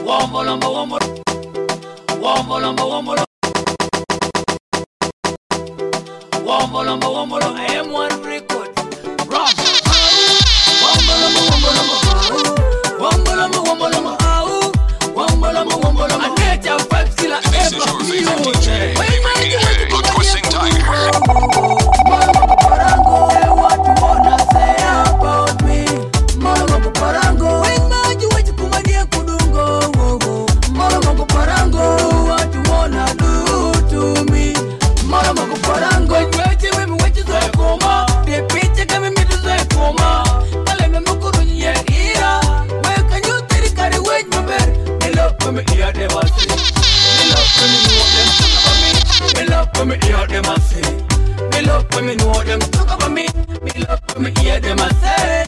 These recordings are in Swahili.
Wombolombo, wombolombo, wombolombo. Wombolombo, wombolombo, M1 record. Rock. Wombolombo, wombolombo, wombolombo, wombolombo, wombolombo, wombolombo. I get your vibes till I ever feel it. A twisting tiger. Parango, say what you wanna say about me. Molo parango, when my you wait to come here kudungo. Molo parango, what you wanna do to me? Molo parango, wait you say koma. The picture come me to say koma. Tell me mukuru ye ira. Where can you take it carry wait my bed? Me love for me here they was say. Me love for me know them talk about me. Me love for me here them a say. Me love for me know them talk about me. Me love for me hear them a say.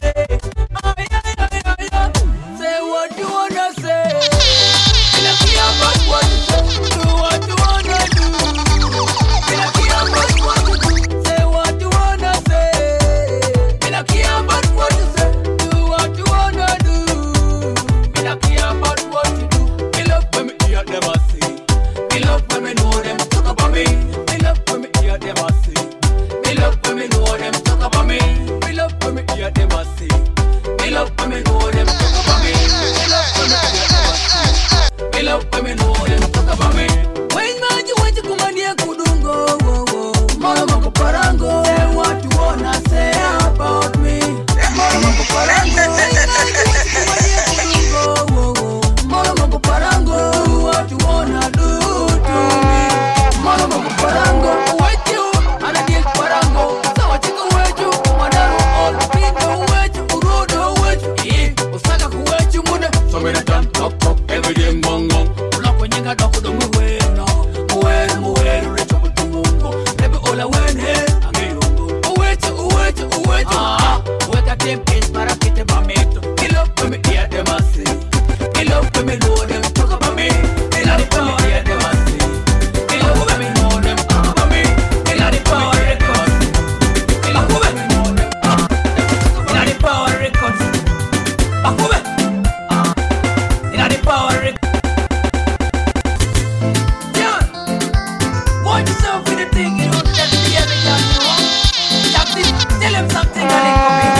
Say what you wanna say. Me not care about what you say. Do what you wanna do. Me not care about what you do. Say what you wanna say. Me not care about what you say. Do what you wanna do. Me not care about what you do. Me love for me hear them a say. Me love for me know them talk about me. Me love for me hear them a say. Me love for me know them talk about me. Me love for me hear them a say. Me love for me know them talk about me. Me love for me hear them a say. Me love for me know them talk about me. When man you want to come and hear kudungo, mama parango, say what you wanna say about me. Mama parango, mama parango, what you wanna do to me. Mama parango, what you and I get parango. So what you go with you, madaro all pinto with you, urodo with you, usaka with you muda. So me done talk every day mongo. Ulako nyinga doko do muweno, muweno recho butumungo. Never all I went here, angeyungo. Uwetu, weka tempest para kite bameto. Me love for me hear them a say. Me love for me know them talk about me. Me love for me hear them a say. Me love for me know them talk about me. Me love the power records. Me love for me know them. Me love the power records. Me love the power records. Yeah. Watch yourself with the thing, you know that the other guy, you know. That's it. Tell him something and they come in.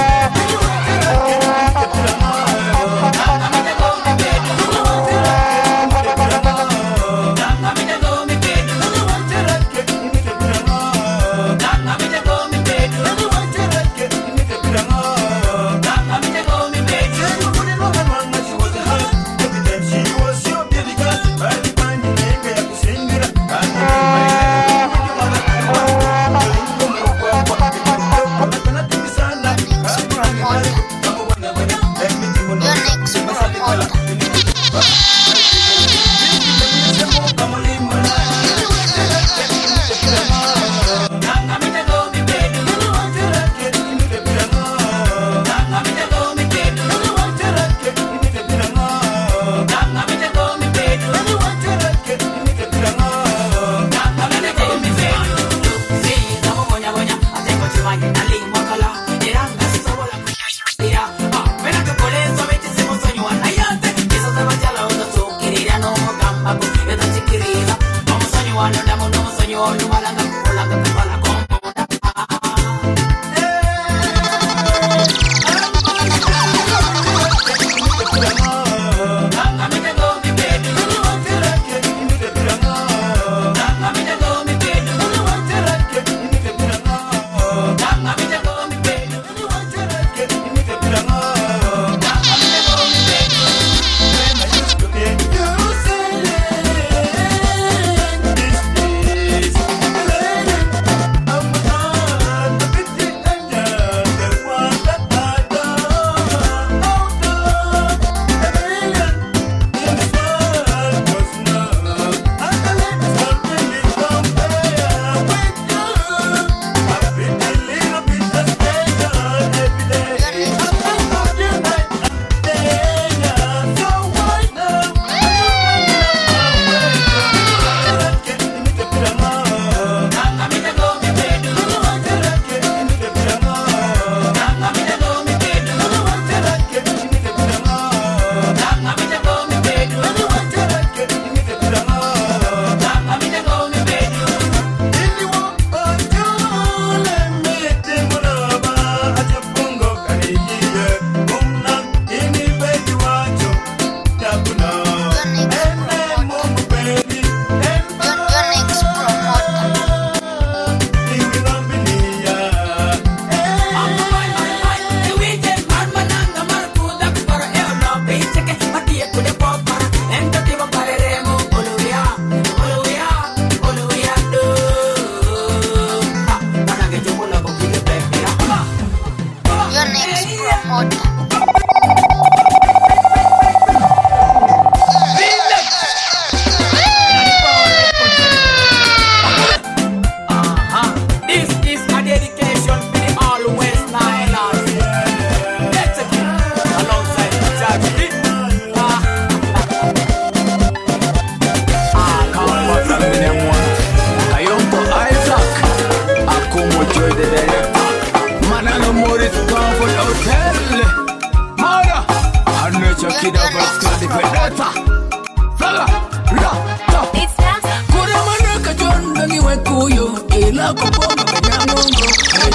the first class predator. Saga, ra, ta. Kura manaka chonda niwe kuyo, ila kuponga kanyangongo.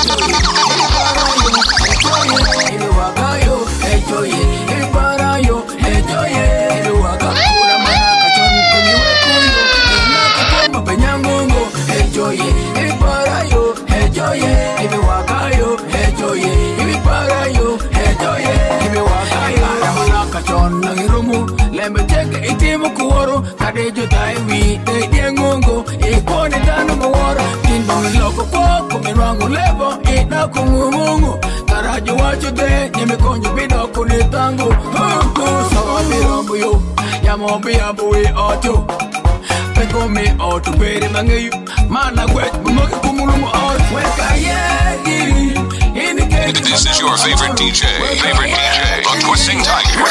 Ejoye, wagayo, ejoye, ibarayo, ejoye, waga. Kura manaka chonda niwe kuyo, ila kuponga kanyangongo. Ejoye, ibarayo, ejoye, wagayo, ejoye, ibarayo, ejoye, wagayo. Manaka chonda nirumu, lembe cheke itimu kuoro, kadejo daiwi, diengongo, ikone dano mworo, tinbo miloko kwako, mirango lebo, ina kungumungu, taraji wacho de, nyeme konyo bido kunitango, sawa mirambo yo, yamobi yabuwe ocho, peko me ocho, pere mangeyu, mana kwet, bumoke kumulumu ocho, weka yegi, This is your favorite DJ on Twisting Tiger.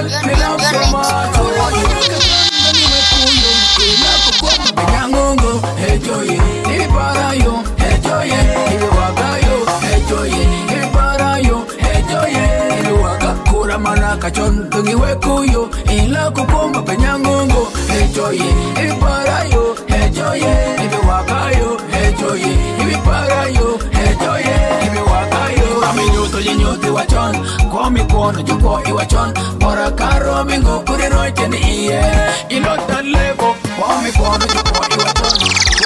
Ejoye, ibarayo, ejoye, wagayo, ejoye, ibarayo, ejoye, waga. Kura manaka chonto niwe kuyo, ila kukomba penyangongo. Ejoye, ibarayo, ejoye, wagayo, ejoye, ibarayo, ejoye, wagayo. Aminyoto yenyote wachon, kwa mikono juko iwachon, mora karo mingo kurino cheni iye, ilota levo, kwa mikono juko iwachon.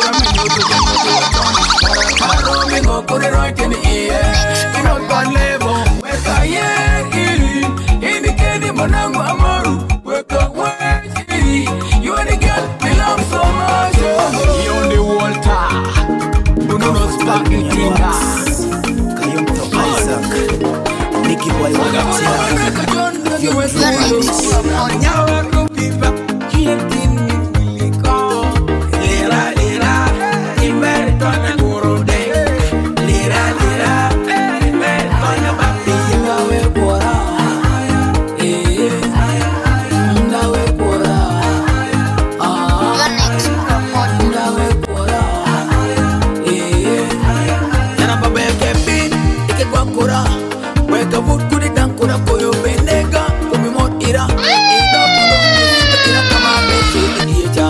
Mingo put it right in the ear. You know God level. Weka yegi. In the candy manango amaru. Weka wegi. You and the girl me love so much. You on the water. You know no sparking tinga. Kayonto Isaac. Nicky Boy Wakatia. You were so good. Nyawa kupipa. Kientin miliko. Lira lira. Imeritona guru de. Lira lira. Imeritona papi. Ngawe pora. Ngawe pora. Ngawe pora. Yana babe kepin. Ike kwa kura. Weka voot kuri dankura koyo benega. Kumi mot ira. Ida kudo. Ira kama bechi idiecha.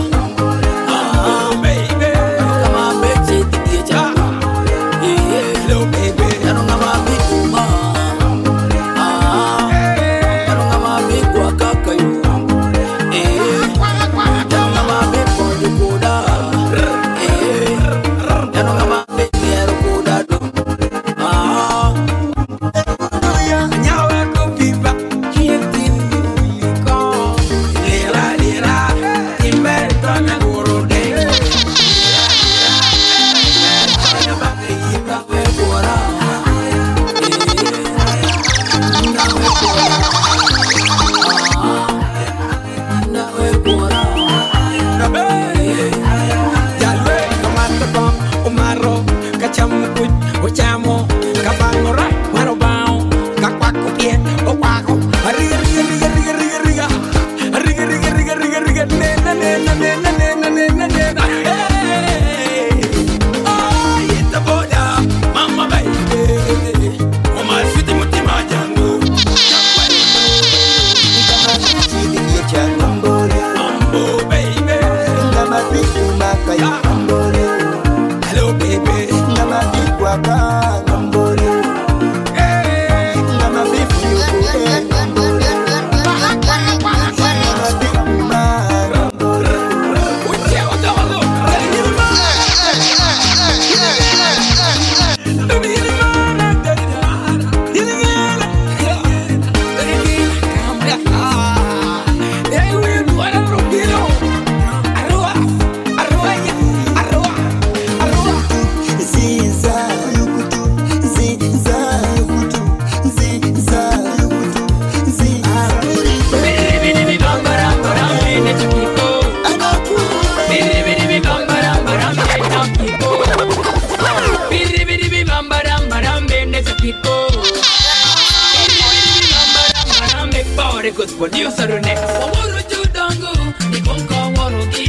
Good producer next. Wawuru judangu, nikonka warugi.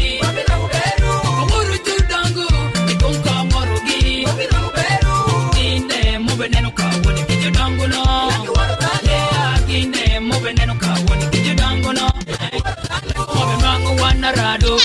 Wawuru judangu, nikonka warugi. Inde mubeneno kawoni kijudangu no. Kinde mubeneno kawoni kijudangu. narado.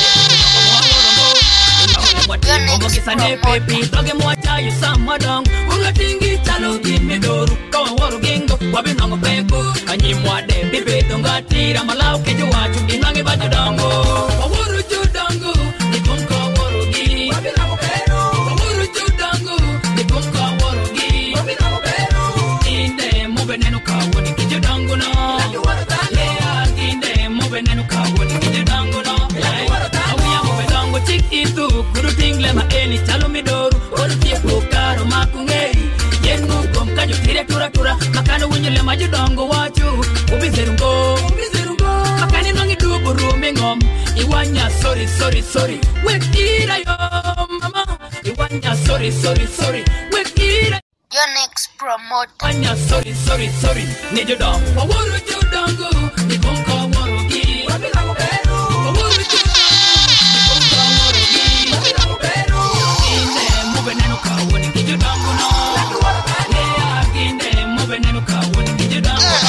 Sane pepi, doge mocha you sama dong. Unga tingi chalo kimi doru, kawa waru gingo, wabi nongo peko. Anyi mwade bibe donga tira malau keju wachu inangi baju dongo. Wawaru judango, nikonka waru gi. Wabi nongo pero. Wawaru judango, nikonka waru gi. Wabi nongo pero. Inde mube nenu kawo ni kiju dango no. Lea inde mube nenu kawo ni kiju dango no. Awiya mube dango chik itu kuru tingle ma eni chalo midoru. Olu tieko karo makungei. Yengu kom kanyo tire tura tura. Makano winyele maju dongo wachu. Ubizerungo. Makani nongi dubu rumingom. Iwanya sorry. Wekira yo mama. Iwanya sorry. Wekira. Your next promoter. Iwanya sorry. Nejo dong. Wawaru judango. Nikonka warugi. Wabilango pero. Wawaru judango. Nikonka warugi. Wabilango pero. Ine mube nenu kawo ni kiju dango no. Lea ine mube nenu kawo ni kiju dango no.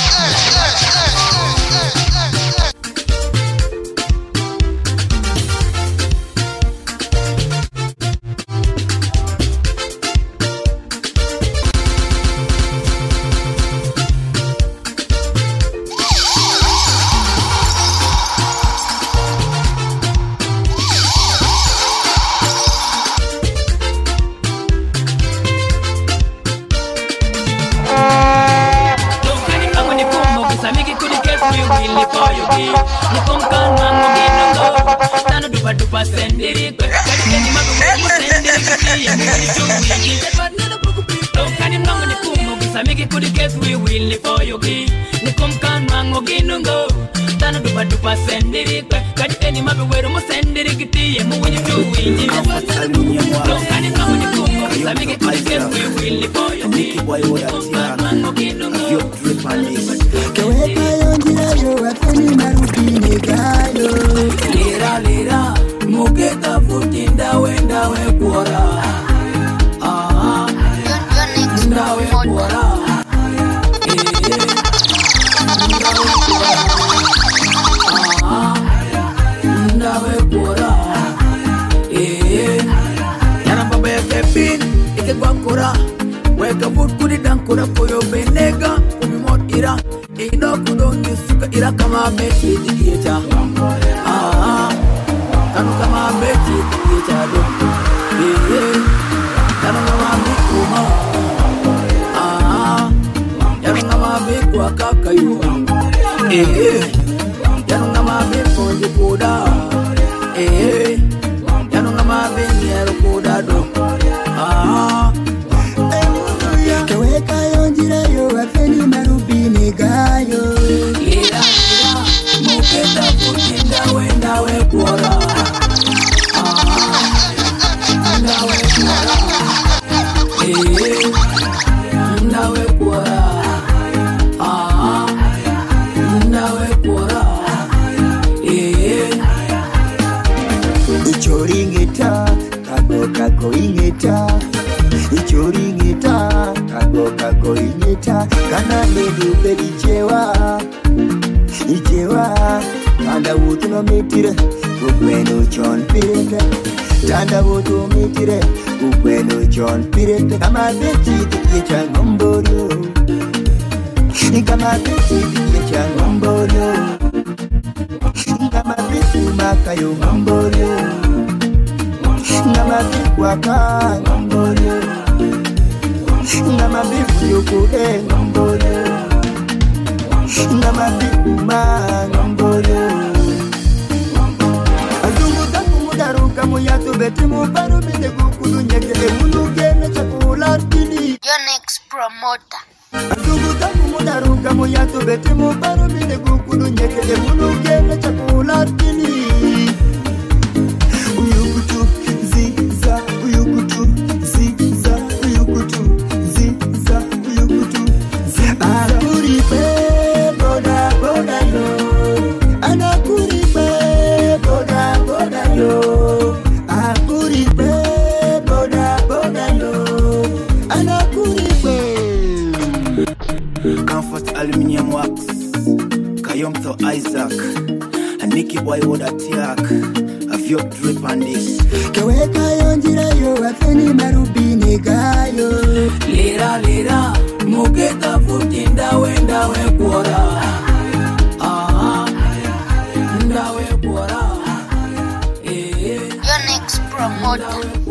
Lera, muketa futinda wenda we kuora. Ndawe kuora. Ndawe kuora. Yana baba ya kepin, ike kwa kura. Weka food kudi dankura koyo benega, kumimot ira. Ino kudongi suka ira kama beti dikieta. Kanu kama beti dikieta do. Kanu kama bikuma. Yanu kama bikwa kakayu. Yanu kama bikwa jikuda. Yanu kama bikwa kuda do. Keweka yonjira yo afeni marubini gayo. Lira, muketa futinda wenda we kuora. Ndawe kuora. Ndawe kuora. Ndawe kuora. Ichoringeta, kako ingeta. Ichoringeta, kako ingeta. Kana ledu pedi ijewa. Tanda wutu no metire, ukweno chon pirete. Tanda wutu metire, ukweno chon pirete. Kama beti tikicha ngomborio. Kama beti tikicha ngomborio. Kama beti makayo ngomborio. Kama beti waka ngomborio. Kama beti yokude ngomborio. Kama beti ngomborio. Azungu taku daruka muyato beti mubaru bide kukulu nyekele unugene chakula tini. Your next promoter. Azungu taku daruka muyato beti mubaru bide kukulu nyekele unugene chakula tini. Uyukutu ziza, uyukutu ziza, uyukutu ziza, uyukutu ziza. Akuripe boda yo, anakuripe boda yo, akuripe boda yo, anakuripe. Comfort Aluminium Wax, Kayomto Isaac, A Nicky boy would attack. A few drip on this. Keweka yonjira yo wafeni marubini gayo. Lira lira muketa futinda wenda we kuora. Nda we kuora. Your next promoter.